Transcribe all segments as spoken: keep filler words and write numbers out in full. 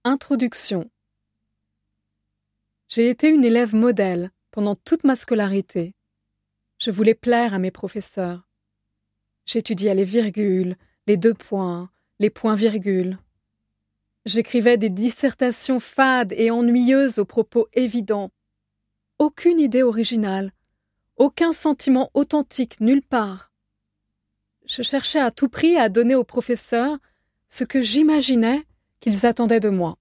Introduction. J'ai été une élève modèle pendant toute ma scolarité. Je voulais plaire à mes professeurs. J'étudiais les virgules, les deux points, les points-virgules. J'écrivais des dissertations fades et ennuyeuses aux propos évidents. Aucune idée originale, aucun sentiment authentique nulle part. Je cherchais à tout prix à donner aux professeurs ce que j'imaginais qu'ils attendaient de moi.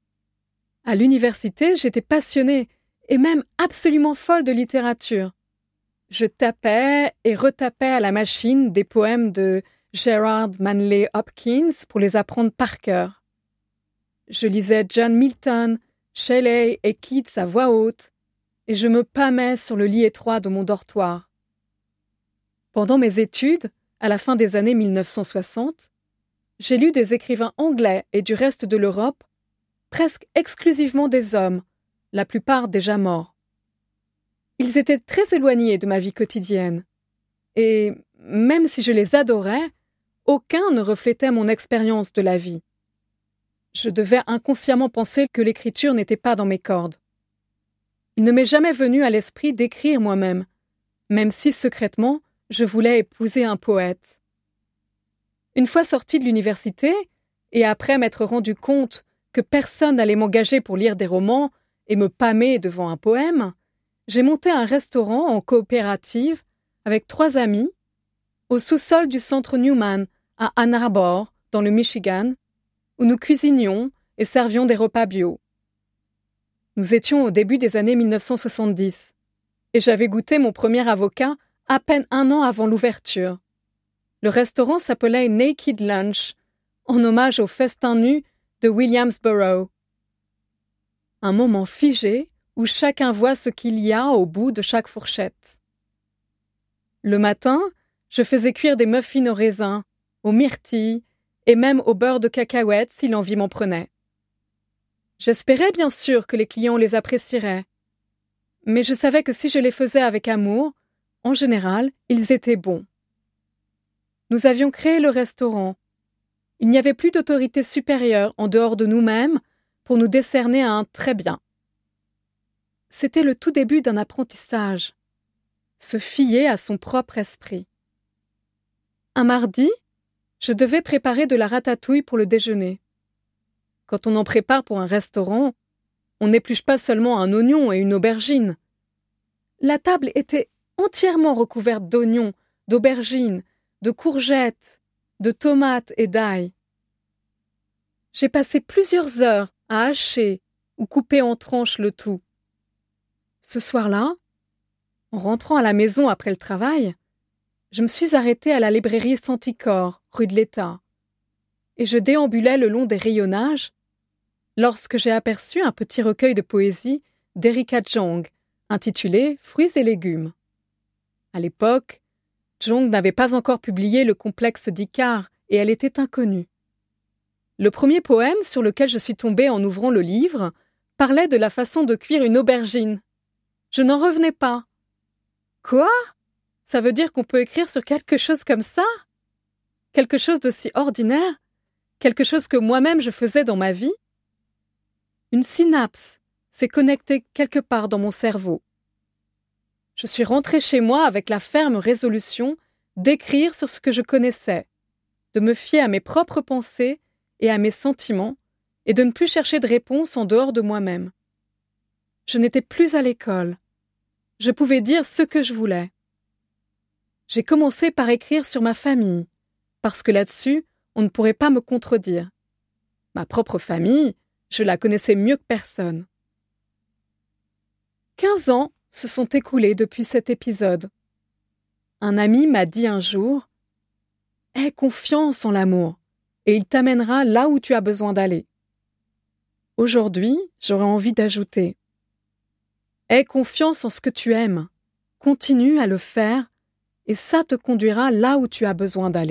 À l'université, j'étais passionnée et même absolument folle de littérature. Je tapais et retapais à la machine des poèmes de Gerard Manley Hopkins pour les apprendre par cœur. Je lisais John Milton, Shelley et Keats à voix haute, et je me pâmais sur le lit étroit de mon dortoir. Pendant mes études, à la fin des années mille neuf cent soixante, j'ai lu des écrivains anglais et du reste de l'Europe, presque exclusivement des hommes, la plupart déjà morts. Ils étaient très éloignés de ma vie quotidienne, et même si je les adorais, aucun ne reflétait mon expérience de la vie. Je devais inconsciemment penser que l'écriture n'était pas dans mes cordes. Il ne m'est jamais venu à l'esprit d'écrire moi-même, même si secrètement je voulais épouser un poète. Une fois sortie de l'université, et après m'être rendu compte que personne n'allait m'engager pour lire des romans et me pâmer devant un poème, j'ai monté un restaurant en coopérative avec trois amis au sous-sol du centre Newman à Ann Arbor, dans le Michigan, où nous cuisinions et servions des repas bio. Nous étions au début des années mille neuf cent soixante-dix, et j'avais goûté mon premier avocat à peine un an avant l'ouverture. Le restaurant s'appelait Naked Lunch, en hommage au festin nu de Williamsboro. Un moment figé où chacun voit ce qu'il y a au bout de chaque fourchette. Le matin, je faisais cuire des muffins au raisin, aux myrtilles et même au beurre de cacahuète si l'envie m'en prenait. J'espérais bien sûr que les clients les apprécieraient, mais je savais que si je les faisais avec amour, en général, ils étaient bons. Nous avions créé le restaurant. Il n'y avait plus d'autorité supérieure en dehors de nous-mêmes pour nous décerner un très bien. C'était le tout début d'un apprentissage. Se fier à son propre esprit. Un mardi, je devais préparer de la ratatouille pour le déjeuner. Quand on en prépare pour un restaurant, on n'épluche pas seulement un oignon et une aubergine. La table était entièrement recouverte d'oignons, d'aubergines, de courgettes, de tomates et d'ail. J'ai passé plusieurs heures à hacher ou couper en tranches le tout. Ce soir-là, en rentrant à la maison après le travail, je me suis arrêtée à la librairie Santicor, rue de l'État, et je déambulais le long des rayonnages lorsque j'ai aperçu un petit recueil de poésie d'Erika Jong, intitulé « Fruits et légumes ». À l'époque, Jong n'avait pas encore publié le complexe d'Icare et elle était inconnue. Le premier poème sur lequel je suis tombée en ouvrant le livre parlait de la façon de cuire une aubergine. Je n'en revenais pas. Quoi ? Ça veut dire qu'on peut écrire sur quelque chose comme ça ? Quelque chose d'aussi ordinaire ? Quelque chose que moi-même je faisais dans ma vie ? Une synapse s'est connectée quelque part dans mon cerveau. Je suis rentrée chez moi avec la ferme résolution d'écrire sur ce que je connaissais, de me fier à mes propres pensées et à mes sentiments, et de ne plus chercher de réponse en dehors de moi-même. Je n'étais plus à l'école. Je pouvais dire ce que je voulais. J'ai commencé par écrire sur ma famille, parce que là-dessus, on ne pourrait pas me contredire. Ma propre famille, je la connaissais mieux que personne. Quinze ans se sont écoulés depuis cet épisode. Un ami m'a dit un jour « Aie confiance en l'amour, et il t'amènera là où tu as besoin d'aller. » Aujourd'hui, j'aurais envie d'ajouter « Aie confiance en ce que tu aimes, continue à le faire, et ça te conduira là où tu as besoin d'aller. »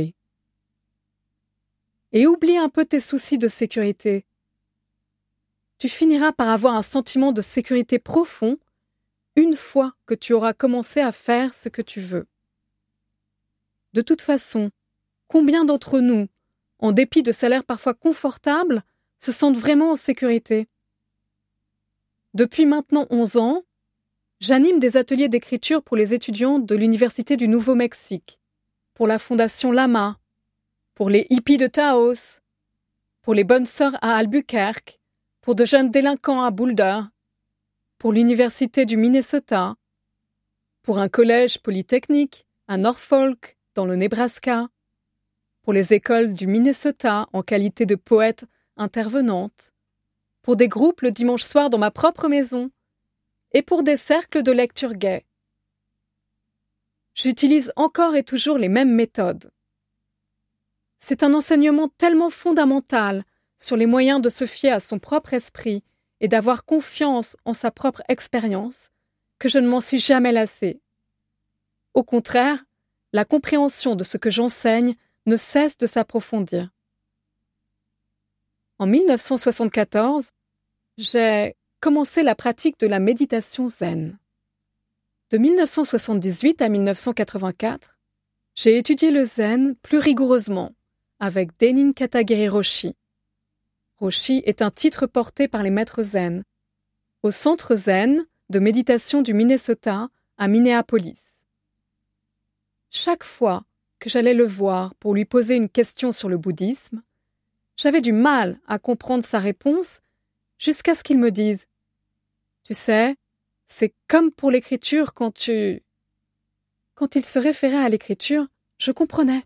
Et oublie un peu tes soucis de sécurité. Tu finiras par avoir un sentiment de sécurité profond une fois que tu auras commencé à faire ce que tu veux. De toute façon, combien d'entre nous, en dépit de salaires parfois confortables, se sentent vraiment en sécurité. Depuis maintenant onze ans, j'anime des ateliers d'écriture pour les étudiants de l'Université du Nouveau-Mexique, pour la Fondation Lama, pour les hippies de Taos, pour les bonnes sœurs à Albuquerque, pour de jeunes délinquants à Boulder, pour l'Université du Minnesota, pour un collège polytechnique à Norfolk, dans le Nebraska, pour les écoles du Minnesota en qualité de poète intervenante, pour des groupes le dimanche soir dans ma propre maison, et pour des cercles de lecture gaie. J'utilise encore et toujours les mêmes méthodes. C'est un enseignement tellement fondamental sur les moyens de se fier à son propre esprit et d'avoir confiance en sa propre expérience que je ne m'en suis jamais lassée. Au contraire, la compréhension de ce que j'enseigne ne cesse de s'approfondir. En mille neuf cent soixante-quatorze, j'ai commencé la pratique de la méditation zen. De mille neuf cent soixante-dix-huit à mille neuf cent quatre-vingt-quatre, j'ai étudié le zen plus rigoureusement avec Denin Katagiri Roshi. Roshi est un titre porté par les maîtres zen au centre zen de méditation du Minnesota à Minneapolis. Chaque fois que j'allais le voir pour lui poser une question sur le bouddhisme, j'avais du mal à comprendre sa réponse jusqu'à ce qu'il me dise « Tu sais, c'est comme pour l'écriture quand tu… » Quand il se référait à l'écriture, je comprenais.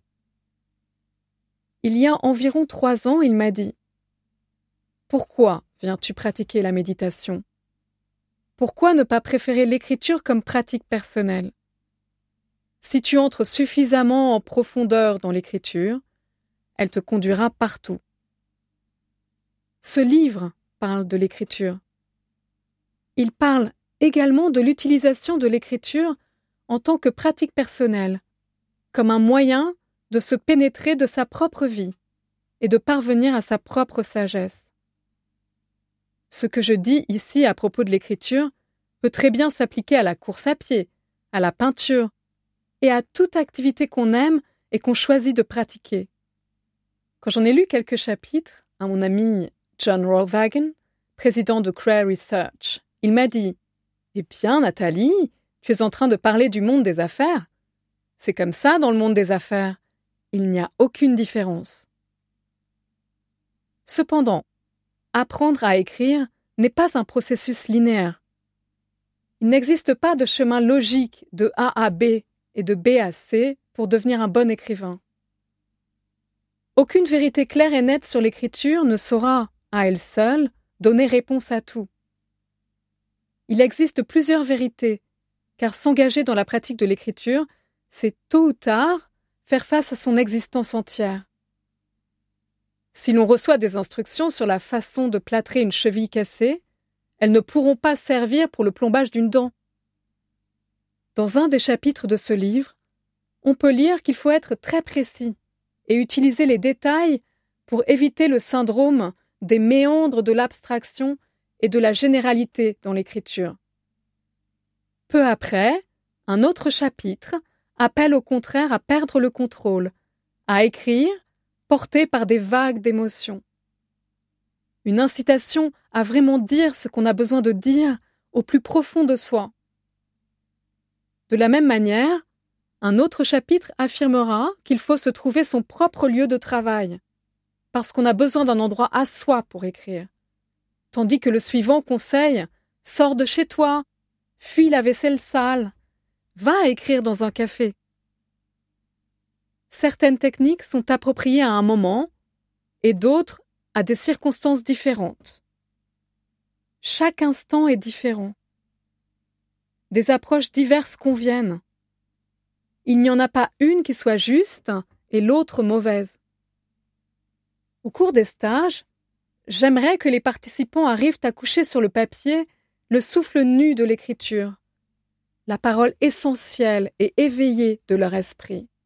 Il y a environ trois ans, il m'a dit « Pourquoi viens-tu pratiquer la méditation ? Pourquoi ne pas préférer l'écriture comme pratique personnelle ? Si tu entres suffisamment en profondeur dans l'écriture, elle te conduira partout. » Ce livre parle de l'écriture. Il parle également de l'utilisation de l'écriture en tant que pratique personnelle, comme un moyen de se pénétrer de sa propre vie et de parvenir à sa propre sagesse. Ce que je dis ici à propos de l'écriture peut très bien s'appliquer à la course à pied, à la peinture et à toute activité qu'on aime et qu'on choisit de pratiquer. Quand j'en ai lu quelques chapitres à mon ami John Rollwagen, président de Cray Research, il m'a dit « Eh bien, Nathalie, tu es en train de parler du monde des affaires. C'est comme ça dans le monde des affaires. Il n'y a aucune différence. » Cependant, apprendre à écrire n'est pas un processus linéaire. Il n'existe pas de chemin logique de A à B et de B à C pour devenir un bon écrivain. Aucune vérité claire et nette sur l'écriture ne saura, à elle seule, donner réponse à tout. Il existe plusieurs vérités, car s'engager dans la pratique de l'écriture, c'est tôt ou tard faire face à son existence entière. Si l'on reçoit des instructions sur la façon de plâtrer une cheville cassée, elles ne pourront pas servir pour le plombage d'une dent. Dans un des chapitres de ce livre, on peut lire qu'il faut être très précis et utiliser les détails pour éviter le syndrome des méandres de l'abstraction et de la généralité dans l'écriture. Peu après, un autre chapitre appelle au contraire à perdre le contrôle, à écrire porté par des vagues d'émotions. Une incitation à vraiment dire ce qu'on a besoin de dire au plus profond de soi. De la même manière, un autre chapitre affirmera qu'il faut se trouver son propre lieu de travail, parce qu'on a besoin d'un endroit à soi pour écrire. Tandis que le suivant conseille « Sors de chez toi, fuis la vaisselle sale, va écrire dans un café ». Certaines techniques sont appropriées à un moment et d'autres à des circonstances différentes. Chaque instant est différent. Des approches diverses conviennent. Il n'y en a pas une qui soit juste et l'autre mauvaise. Au cours des stages, j'aimerais que les participants arrivent à coucher sur le papier le souffle nu de l'écriture, la parole essentielle et éveillée de leur esprit.